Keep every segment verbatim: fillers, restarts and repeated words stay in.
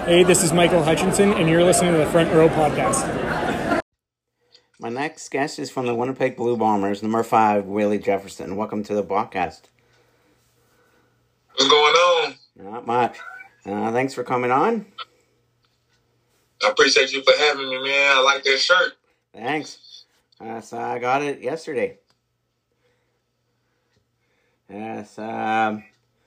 Hey, this is Michael Hutchinson, and you're listening to the Front Row Podcast. My next guest is from the Winnipeg Blue Bombers, number five, Willie Jefferson. Welcome to the podcast. What's going on? Not much. Uh, thanks for coming on. I appreciate you for having me, man. I like that shirt. Thanks. Uh, so I got it yesterday. Yes. Um,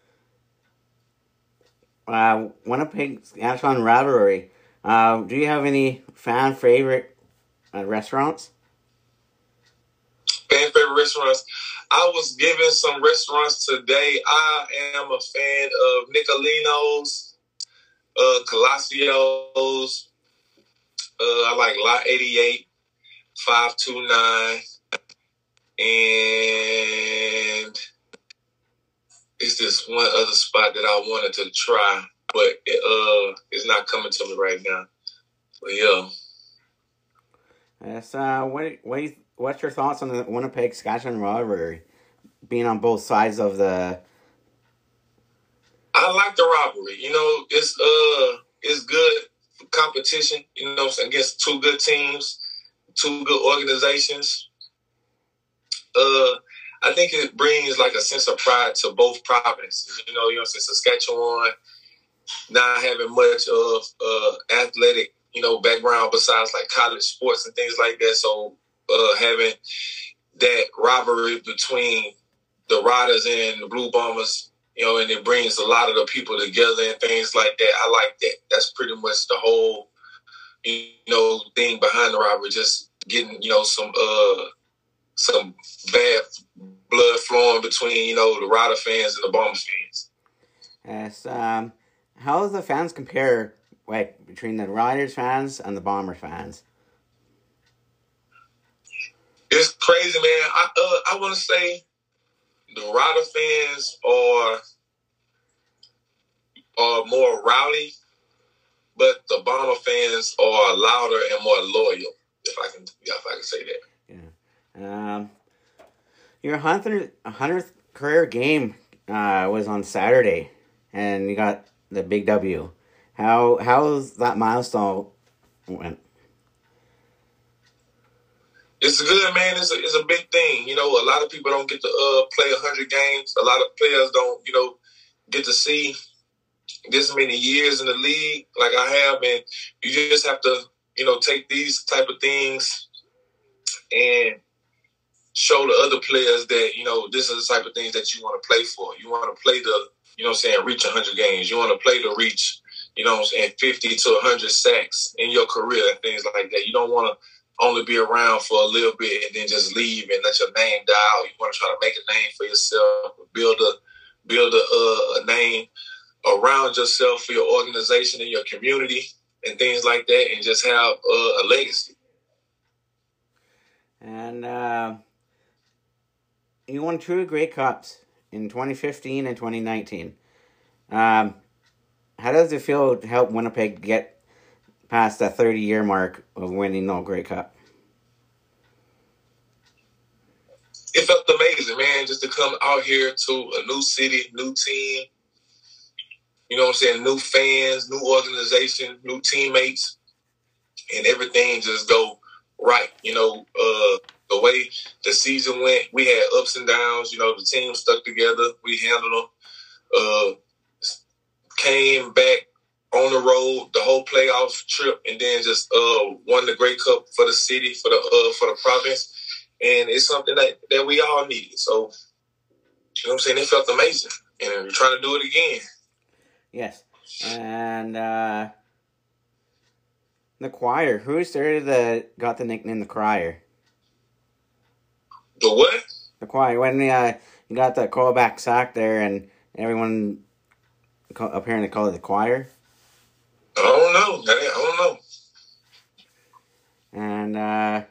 uh, Winnipeg Saskatchewan rivalry. Uh, do you have any fan favorite uh, restaurants? Fan favorite restaurants. I was given some restaurants today. I am a fan of Nicolino's, uh, Colossio's. Uh, I like Lot eighty-eight, five two nine, and it's this one other spot that I wanted to try, but it, uh, it's not coming to me right now. But yeah. Yes. Uh, what what you, what's your thoughts on the Winnipeg Saskatchewan rivalry, being on both sides of the? I like the rivalry. You know, it's uh, it's good competition. You know, against two good teams, two good organizations. Uh. I think it brings like a sense of pride to both provinces. You know, you know, since Saskatchewan not having much of uh, athletic, you know, background besides like college sports and things like that. So uh, having that rivalry between the Riders and the Blue Bombers, you know, and it brings a lot of the people together and things like that. I like that. That's pretty much the whole, you know, thing behind the rivalry. Just getting, you know, some uh, some bad blood flowing between, you know, the Rider fans and the Bomber fans. Yes. Um, how does the fans compare, like, between the Riders fans and the Bomber fans? It's crazy, man. I uh, I want to say the Rider fans are are more rowdy, but the Bomber fans are louder and more loyal. If I can, yeah, if I can say that. Yeah. Um. Your hundredth hundredth career game uh, was on Saturday, and you got the big W. How how's that milestone went? It's good, man. It's a, it's a big thing. You know, a lot of people don't get to uh, play one hundred games. A lot of players don't, you know, get to see this many years in the league like I have. And you just have to, you know, take these type of things and show the other players that, you know, this is the type of things that you want to play for. You want to play the, you know what I'm saying, reach one hundred games. You want to play to reach, you know what I'm saying, fifty to one hundred sacks in your career and things like that. You don't want to only be around for a little bit and then just leave and let your name die out. You want to try to make a name for yourself, build a build a, uh, a name around yourself for your organization and your community and things like that, and just have uh, a legacy. And uh, you won two Grey Cups in twenty fifteen and twenty nineteen. Um, how does it feel to help Winnipeg get past that thirty-year mark of winning no Grey Cup? It felt amazing, man, just to come out here to a new city, new team, you know what I'm saying, new fans, new organization, new teammates, and everything just go right. You know, uh, the way the season went, we had ups and downs. You know, the team stuck together. We handled them. Uh, came back on the road, the whole playoff trip, and then just uh, won the Grey Cup for the city, for the uh, for the province. And it's something that, that we all needed. So, you know what I'm saying? It felt amazing. And we're trying to do it again. Yes. And uh, the Crier. Who started the, got the nickname the Crier? The what? The Crier. When uh, you got the callback sack there and everyone call, apparently called it the Crier. I don't know. I don't know. And, uh,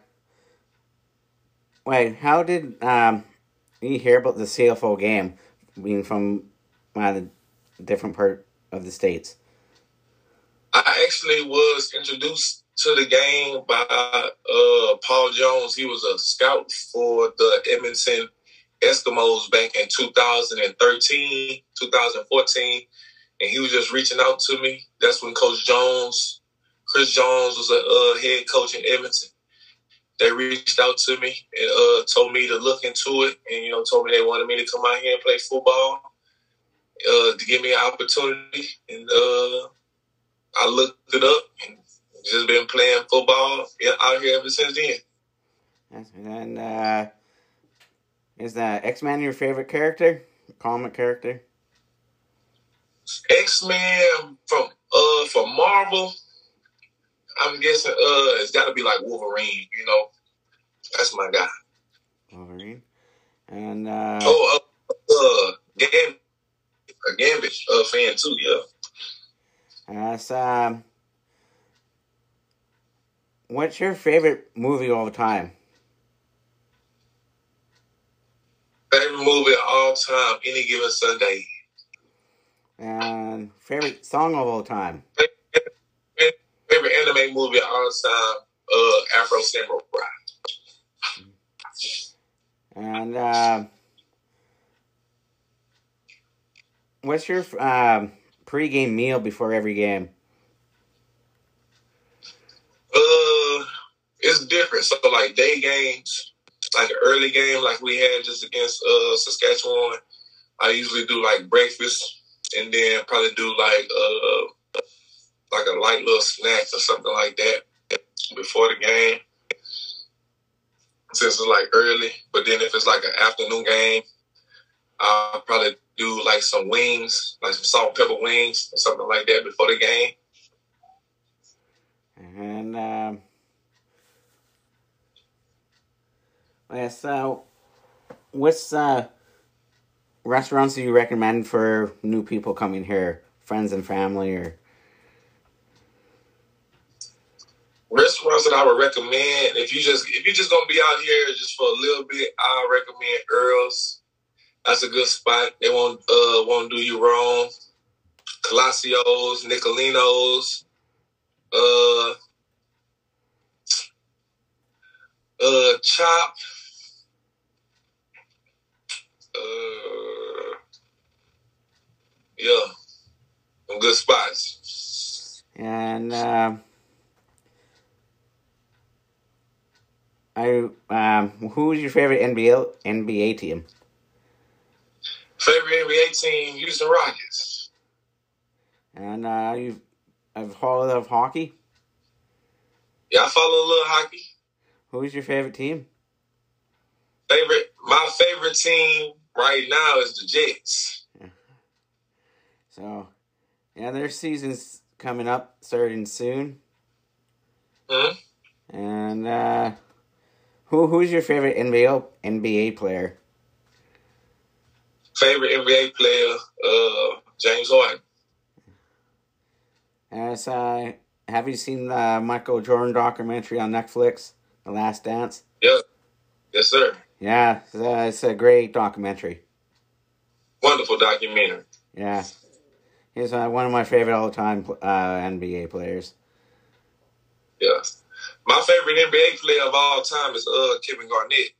wait, how did um, you hear about the C F O game being from uh, the different part of the States? I actually was introduced to the game by uh, Paul Jones. He was a scout for the Edmonton Eskimos back in two thousand thirteen, two thousand fourteen. and he was just reaching out to me. That's when Coach Jones, Chris Jones, was a uh, head coach in Edmonton. They reached out to me and uh, told me to look into it, and you know, told me they wanted me to come out here and play football, uh, to give me an opportunity. And uh, I looked it up and just been playing football out here ever since then. And uh, is the X-Men your favorite character, comic character? X-Men from uh from Marvel, I'm guessing uh it's got to be like Wolverine. You know, that's my guy. Wolverine. And uh, oh, uh, uh Gambit, a Gambit uh, fan too. Yeah. Uh, so, um, what's your favorite movie of all time? Favorite movie of all time, Any Given Sunday. And favorite song of all time? Favorite, favorite anime movie of all time, uh, Afro Samurai. And uh, what's your um, pre-game meal before every game? Uh, it's different. So, like, day games, like an early game like we had just against uh, Saskatchewan, I usually do, like, breakfast. And then probably do like uh like a light little snack or something like that before the game, since it's like early. But then if it's like an afternoon game, I'll probably do like some wings, like some salt and pepper wings or something like that before the game. And um, yeah, so what's uh. restaurants do you recommend for new people coming here, friends and family, or restaurants that I would recommend? If you just if you're just gonna be out here just for a little bit, I recommend Earl's. That's a good spot. They won't uh won't do you wrong. Colasio's, Nicolino's, uh, uh, Chop. Uh, yeah, some good spots. and uh, I um, who is your favorite N B A N B A team? Favorite N B A team, Houston Rockets. And uh, you have followed of hockey. Yeah, I follow a little hockey. Who is your favorite team? Favorite, my favorite team right now is the Jets. So, yeah, their season's coming up, starting soon. Mm-hmm. And uh, who who's your favorite N B A N B A player? Favorite N B A player, uh, James Harden. As uh, have you seen the Michael Jordan documentary on Netflix, The Last Dance? Yeah, yes, sir. Yeah, it's, uh, it's a great documentary. Wonderful documentary. Yeah, he's uh, one of my favorite all-time uh, N B A players. Yeah, my favorite N B A player of all time is uh Kevin Garnett.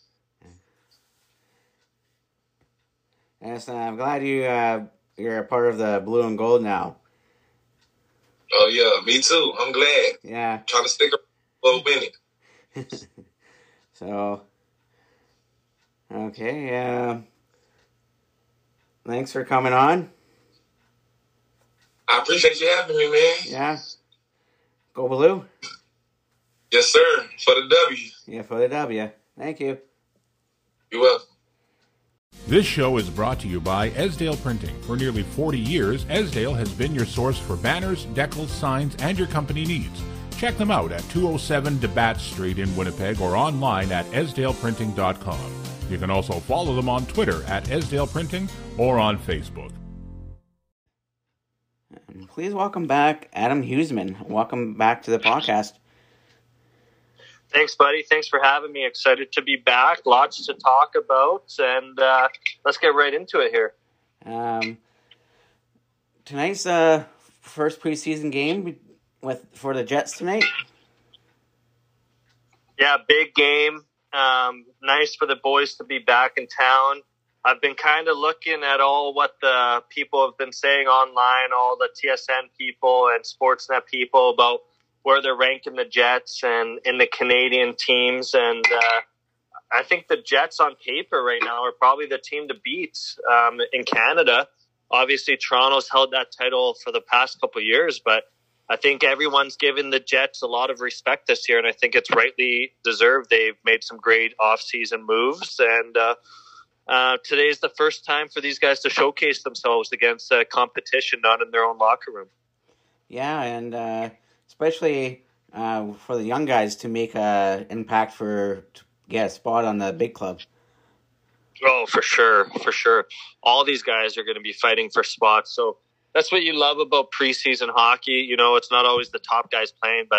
Yes, uh, I'm glad you uh, you're a part of the blue and gold now. Oh yeah, me too. I'm glad. Yeah, trying to stick a little minute. So, okay. Uh, thanks for coming on. I appreciate you having me, man. Yeah. Go Blue. Yes, sir. For the W. Yeah, for the W. Thank you. You're welcome. This show is brought to you by Esdale Printing. For nearly forty years, Esdale has been your source for banners, decals, signs, and your company needs. Check them out at two oh seven DeBatt Street in Winnipeg or online at esdale printing dot com. You can also follow them on Twitter at Esdale Printing or on Facebook. And please welcome back Adam Huseman. Welcome back to the podcast. Thanks, buddy. Thanks for having me. Excited to be back. Lots to talk about, and uh, let's get right into it here. Um, tonight's uh, first preseason game with for the Jets tonight. Yeah, big game. Um, nice for the boys to be back in town. I've been kind of looking at all what the people have been saying online, all the T S N people and Sportsnet people about where they're ranking the Jets and in the Canadian teams. And uh, I think the Jets on paper right now are probably the team to beat um, in Canada. Obviously, Toronto's held that title for the past couple of years, but I think everyone's given the Jets a lot of respect this year, and I think it's rightly deserved. They've made some great off-season moves, and uh, uh, today's the first time for these guys to showcase themselves against uh, competition, not in their own locker room. Yeah, and uh, especially uh, for the young guys to make an impact for to get a spot on the big club. Oh, for sure, for sure. All these guys are going to be fighting for spots, so that's what you love about preseason hockey. You know, it's not always the top guys playing, but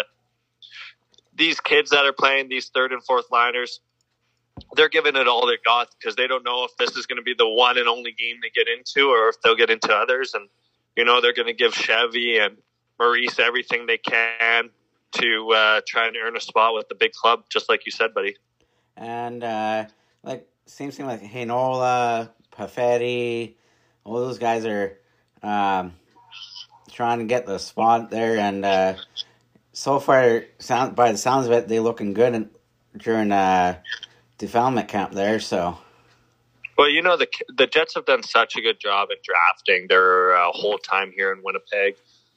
these kids that are playing, these third and fourth liners, they're giving it all they got because they don't know if this is going to be the one and only game they get into or if they'll get into others. And, you know, they're going to give Chevy and Maurice everything they can to uh, try and earn a spot with the big club, just like you said, buddy. And, uh, like, same thing like Heinola, Perfetti, all those guys are Um, trying to get the spot there, and uh, so far, sound by the sounds of it, they're looking good in, during uh, development camp there. So, well, you know the the Jets have done such a good job at drafting their uh, whole time here in Winnipeg.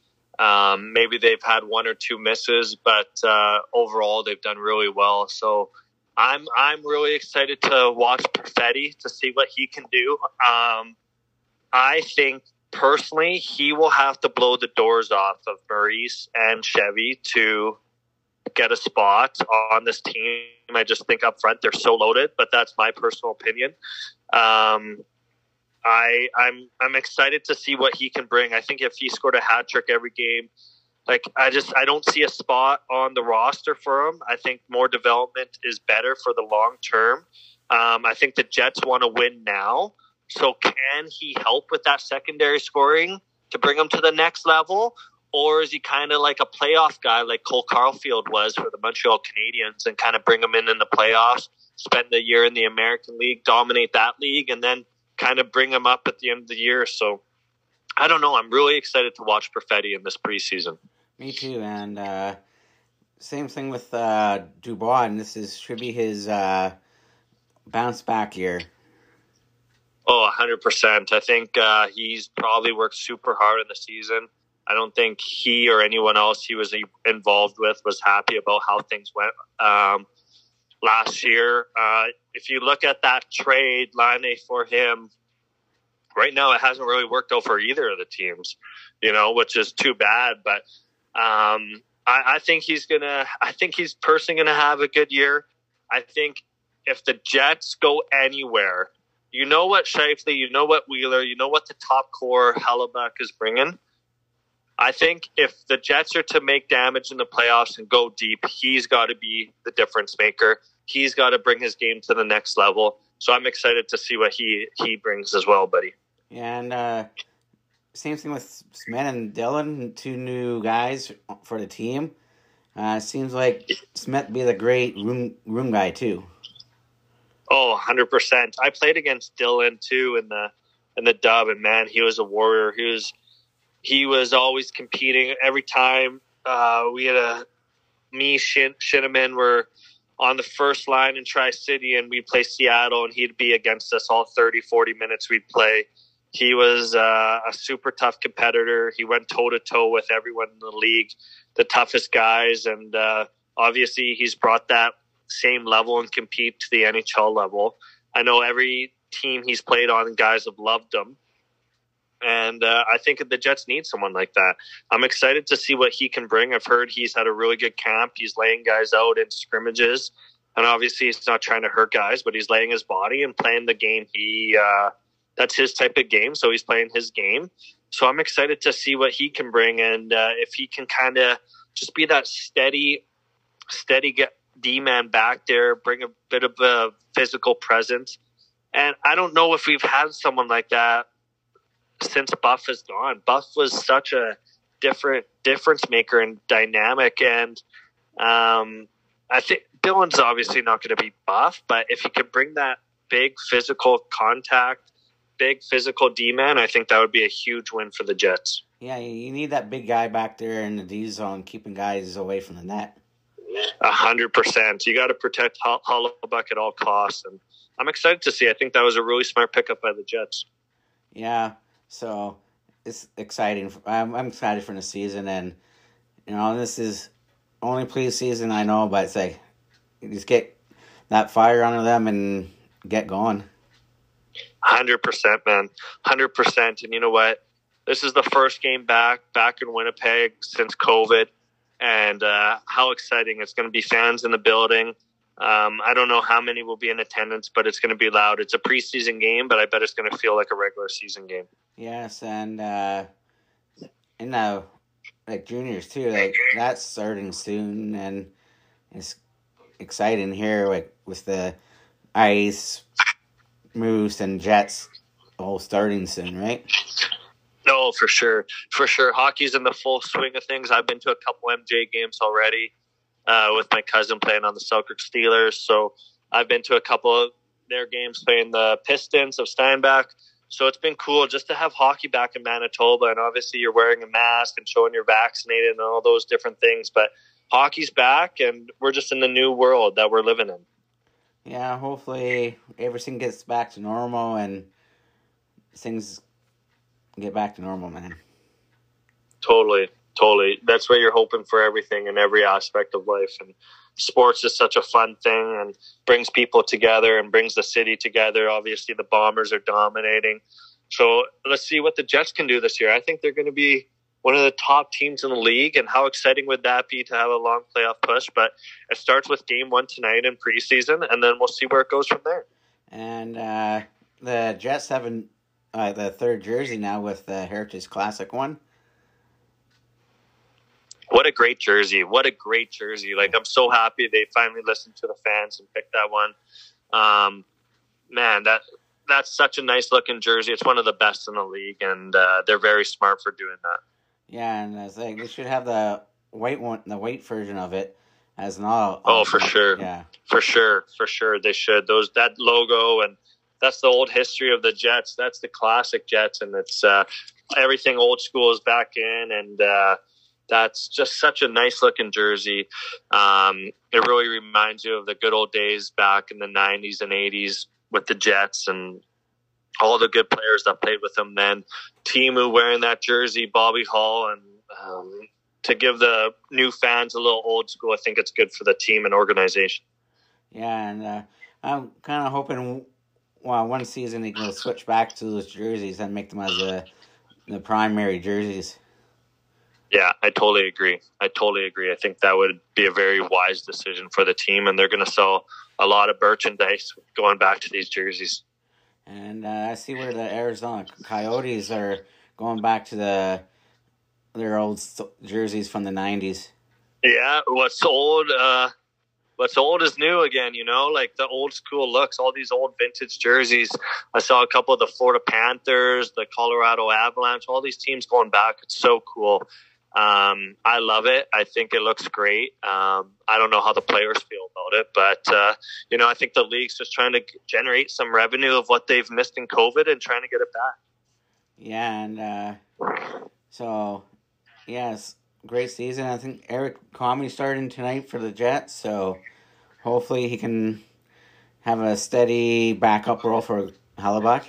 Um, maybe they've had one or two misses, but uh, overall they've done really well. So, I'm I'm really excited to watch Perfetti to see what he can do. Um, I think. Personally, he will have to blow the doors off of Maurice and Chevy to get a spot on this team. I just think up front they're so loaded, but that's my personal opinion. Um, I, I'm I'm excited to see what he can bring. I think if he scored a hat trick every game, like I just I don't see a spot on the roster for him. I think more development is better for the long term. Um, I think the Jets want to win now. So can he help with that secondary scoring to bring him to the next level? Or is he kind of like a playoff guy like Cole Caulfield was for the Montreal Canadiens and kind of bring him in in the playoffs, spend the year in the American League, dominate that league, and then kind of bring him up at the end of the year? So I don't know. I'm really excited to watch Perfetti in this preseason. Me too. And uh, same thing with uh, Dubois, and this is should be his uh, bounce back year. Oh, one hundred percent. I think uh, he's probably worked super hard in the season. I don't think he or anyone else he was involved with was happy about how things went um, last year. Uh, if you look at that trade, Laine for him, right now it hasn't really worked out for either of the teams, you know, which is too bad. But um, I, I think he's going to – I think he's personally going to have a good year. I think if the Jets go anywhere – you know what Scheifele, you know what Wheeler, you know what the top core Hellebuck is bringing. I think if the Jets are to make damage in the playoffs and go deep, he's got to be the difference maker. He's got to bring his game to the next level. So I'm excited to see what he, he brings as well, buddy. And uh, same thing with Smith and Dillon, two new guys for the team. Uh, seems like Smith be the great room room guy too. Oh, one hundred percent. I played against Dillon too in the in the dub, and man, he was a warrior. He was he was always competing every time. Uh, we had a me Shin, Shinneman were on the first line in Tri-City, and we'd play Seattle, and he'd be against us all thirty, forty minutes we'd play. He was uh, a super tough competitor. He went toe-to-toe with everyone in the league, the toughest guys, and uh, obviously he's brought that same level and compete to the N H L level. I know every team he's played on, guys have loved him. And uh, I think the Jets need someone like that. I'm excited to see what he can bring. I've heard he's had a really good camp. He's laying guys out in scrimmages. And obviously he's not trying to hurt guys, but he's laying his body and playing the game. He uh, that's his type of game, so he's playing his game. So I'm excited to see what he can bring. And uh, if he can kind of just be that steady, steady get D-man back there, bring a bit of a physical presence. And I don't know if we've had someone like that since Buff is gone. Buff was such a different difference maker and dynamic. And um, I think Dillon's obviously not going to be Buff, but if he could bring that big physical contact, big physical D-man, I think that would be a huge win for the Jets. Yeah, you need that big guy back there in the D zone, keeping guys away from the net. A hundred percent. You got to protect Hellebuyck at all costs, and I'm excited to see. I think that was a really smart pickup by the Jets. Yeah, so it's exciting. I'm, I'm excited for the season, and you know this is only preseason, I know, but it's like you just get that fire under them and get going. Hundred percent, man. Hundred percent. And you know what? This is the first game back back in Winnipeg since COVID. And uh, how exciting. It's going to be fans in the building. Um, I don't know how many will be in attendance, but it's going to be loud. It's a preseason game, but I bet it's going to feel like a regular season game. Yes, and uh, in the like juniors too, like that's starting soon, and it's exciting here, like with the Ice, Moose, and Jets all starting soon, right? No, for sure. For sure. Hockey's in the full swing of things. I've been to a couple M J games already uh, with my cousin playing on the Selkirk Steelers. So I've been to a couple of their games playing the Pistons of Steinbach. So it's been cool just to have hockey back in Manitoba. And obviously you're wearing a mask and showing you're vaccinated and all those different things. But hockey's back, and we're just in the new world that we're living in. Yeah, hopefully everything gets back to normal and things get back to normal, man. Totally, totally. That's what you're hoping for, everything in every aspect of life. And sports is such a fun thing and brings people together and brings the city together. Obviously, the Bombers are dominating. So let's see what the Jets can do this year. I think they're going to be one of the top teams in the league. And how exciting would that be to have a long playoff push? But it starts with game one tonight in preseason, and then we'll see where it goes from there. And uh, the Jets haven't Uh, the third jersey now with the Heritage Classic one. What a great jersey. What a great jersey. Like, I'm so happy they finally listened to the fans and picked that one. Um, man, that that's such a nice looking jersey. It's one of the best in the league, and uh, they're very smart for doing that. Yeah, and it's like they should have the white one, the white version of it as an all. Oh, for sure. Yeah, for sure, for sure. They should. Those that logo, and that's the old history of the Jets. That's the classic Jets, and it's uh, everything old school is back in, and uh, that's just such a nice looking jersey. Um, it really reminds you of the good old days back in the nineties and eighties with the Jets and all the good players that played with them then. Timu wearing that jersey, Bobby Hall, and um, to give the new fans a little old school, I think it's good for the team and organization. Yeah, and uh, I'm kind of hoping, well, one season they can switch back to those jerseys and make them as the the primary jerseys. Yeah, I totally agree. I totally agree. I think that would be a very wise decision for the team, and they're going to sell a lot of merchandise going back to these jerseys. And uh, I see where the Arizona Coyotes are going back to the their old jerseys from the nineties. Yeah, what's old, uh, what's old is new again, you know, like the old school looks, all these old vintage jerseys. I saw a couple of the Florida Panthers, the Colorado Avalanche, all these teams going back. It's so cool. Um, I love it. I think it looks great. Um, I don't know how the players feel about it, but, uh, you know, I think the league's just trying to generate some revenue of what they've missed in COVID and trying to get it back. Yeah, and uh, so, yes, great season. I think Eric Comey starting tonight for the Jets, so hopefully he can have a steady backup role for Hellebuyck.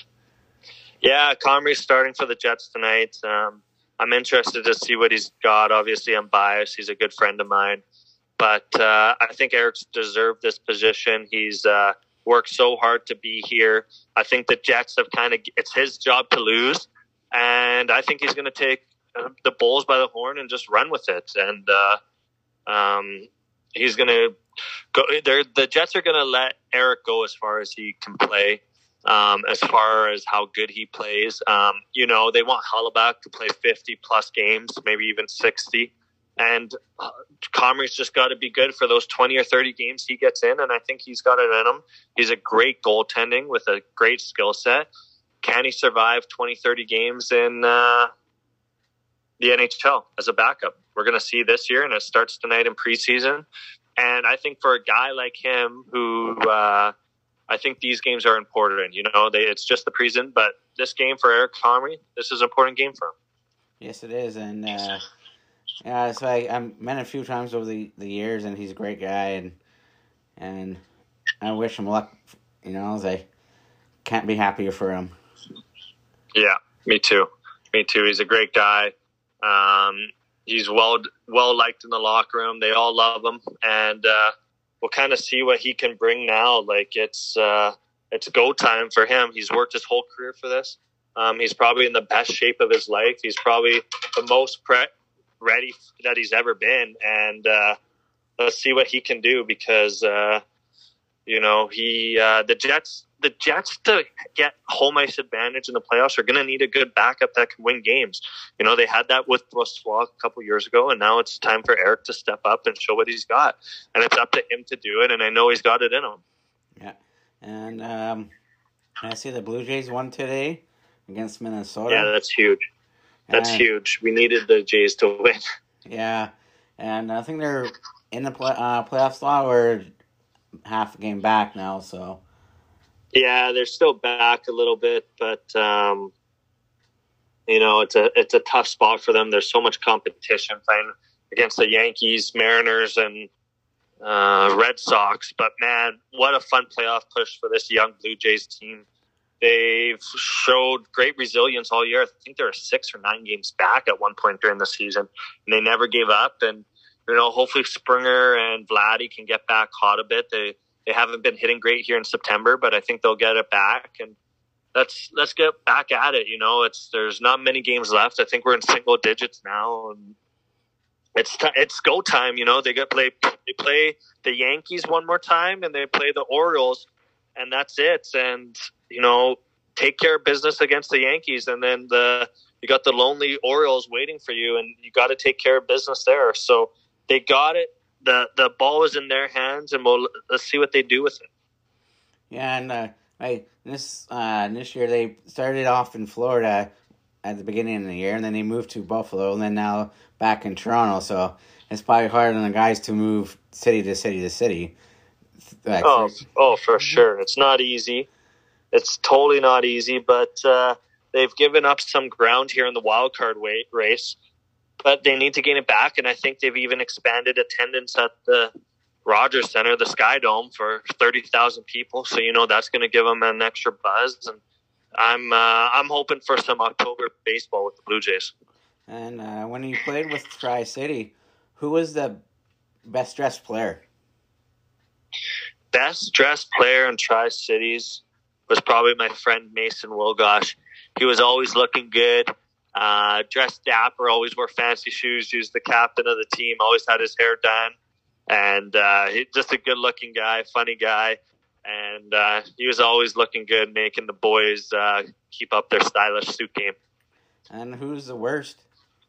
Yeah, Comey's starting for the Jets tonight. Um, I'm interested to see what he's got. Obviously, I'm biased. He's a good friend of mine. But uh, I think Eric's deserved this position. He's uh, worked so hard to be here. I think the Jets have kind of – it's his job to lose. And I think he's going to take uh, the bulls by the horn and just run with it. And uh, um, he's going to go – the Jets are going to let Eric go as far as he can play. Um, as far as how good he plays, um, you know, they want Hellebuyck to play fifty plus games, maybe even sixty. And uh, Comey's just got to be good for those twenty or thirty games he gets in. And I think he's got it in him. He's a great goaltending with a great skill set. Can he survive twenty, thirty games in uh, the N H L as a backup? We're going to see this year, and it starts tonight in preseason. And I think for a guy like him who, uh, I think these games are important. You know, they, it's just the present, but this game for Eric Comrie, this is an important game for him. Yes, it is, and uh, yeah, so I I met him a few times over the, the years, and he's a great guy, and and I wish him luck. You know, I can't be happier for him. Yeah, me too. Me too. He's a great guy. Um, he's well well liked in the locker room. They all love him, and uh, we'll kind of see what he can bring now. Like it's uh, it's go time for him. He's worked his whole career for this. Um, he's probably in the best shape of his life. He's probably the most pre- ready that he's ever been, and uh, let's see what he can do because uh, you know he uh, the Jets. The Jets to get home ice advantage in the playoffs are going to need a good backup that can win games. You know, they had that with Brossoit a couple years ago, and now it's time for Eric to step up and show what he's got. And it's up to him to do it, and I know he's got it in him. Yeah. And um, I see the Blue Jays won today against Minnesota. Yeah, that's huge. That's and, huge. We needed the Jays to win. Yeah. And I think they're in the play, uh, playoff slot or half a game back now, so... Yeah, they're still back a little bit, but um, you know it's a it's a tough spot for them. There's so much competition playing against the Yankees, Mariners, and uh, Red Sox. But man, what a fun playoff push for this young Blue Jays team. They've showed great resilience all year. I think they were six or nine games back at one point during the season, and they never gave up. And you know, hopefully Springer and Vladdy can get back hot a bit. They They haven't been hitting great here in September, but I think they'll get it back. And let's let's get back at it. You know, it's there's not many games left. I think we're in single digits now, and it's t- it's go time. You know, they get play they play the Yankees one more time, and they play the Orioles, and that's it. And you know, take care of business against the Yankees, and then the you got the lonely Orioles waiting for you, and you got to take care of business there. So they got it. The the ball is in their hands, and we'll let's see what they do with it. Yeah, and uh, I, this uh, this year they started off in Florida at the beginning of the year, and then they moved to Buffalo, and then now back in Toronto. So it's probably hard on the guys to move city to city to city. Like, oh, oh, for sure. It's not easy. It's totally not easy, but uh, they've given up some ground here in the wild card race. But they need to gain it back, and I think they've even expanded attendance at the Rogers Center, the Sky Dome, for thirty thousand people. So you know that's going to give them an extra buzz, and I'm uh, I'm hoping for some October baseball with the Blue Jays. And uh, when you played with Tri-City, who was the best dressed player? Best dressed player in Tri-Cities was probably my friend Mason Wilgosh. He was always looking good. Uh, dressed dapper, always wore fancy shoes. He was the captain of the team, always had his hair done. And uh, he, just a good-looking guy, funny guy. And uh, he was always looking good, making the boys uh, keep up their stylish suit game. And who's the worst?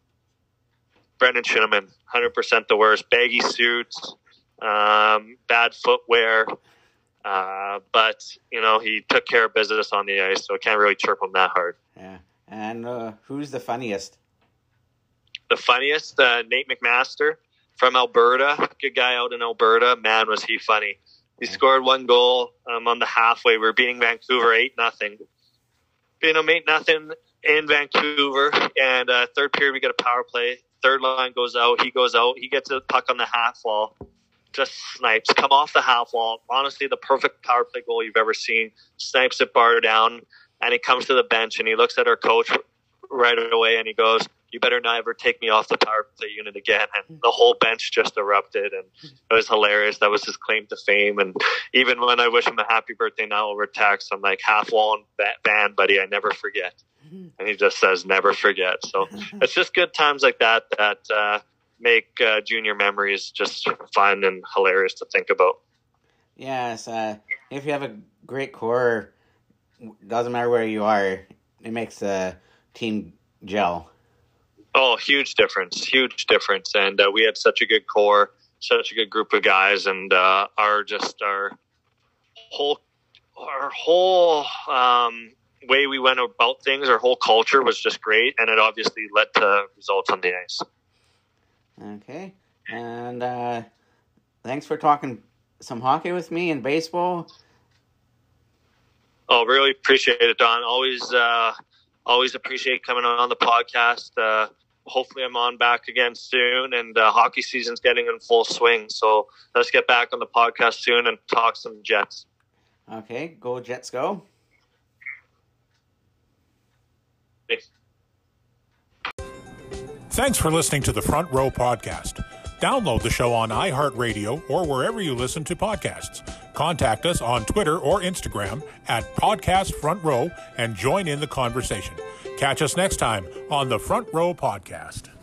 Brendan Shinneman, one hundred percent the worst. Baggy suits, um, bad footwear. Uh, but, you know, he took care of business on the ice, so I can't really chirp him that hard. Yeah. And uh, who's the funniest? The funniest, uh, Nate McMaster from Alberta. Good guy out in Alberta. Man, was he funny. He yeah. scored one goal um, on the halfway. We were beating Vancouver eight nothing. Beating them eight nothing in Vancouver. And uh, third period, we get a power play. Third line goes out. He goes out. He gets a puck on the half wall. Just snipes. Come off the half wall. Honestly, the perfect power play goal you've ever seen. Snipes it bar down. And he comes to the bench and he looks at our coach right away and he goes, "You better not ever take me off the power play unit again." And the whole bench just erupted, and it was hilarious. That was his claim to fame. And even when I wish him a happy birthday now over text, I'm like, "Half wall and band, buddy, I never forget." And he just says, "Never forget." So it's just good times like that that uh, make uh, junior memories just fun and hilarious to think about. Yes, uh, if you have a great core, doesn't matter where you are, it makes a team gel. Oh, huge difference, huge difference. And uh, we had such a good core, such a good group of guys, and uh, our just our whole our whole um, way we went about things, our whole culture was just great, and it obviously led to results on the ice. Okay, and uh, thanks for talking some hockey with me and baseball. Oh, really appreciate it, Don. Always, uh, always appreciate coming on the podcast. Uh, hopefully I'm on back again soon, and uh, hockey season's getting in full swing. So let's get back on the podcast soon and talk some Jets. Okay, go Jets, go. Thanks. Thanks for listening to the Front Row Podcast. Download the show on iHeartRadio or wherever you listen to podcasts. Contact us on Twitter or Instagram at Podcast Front Row and join in the conversation. Catch us next time on the Front Row Podcast.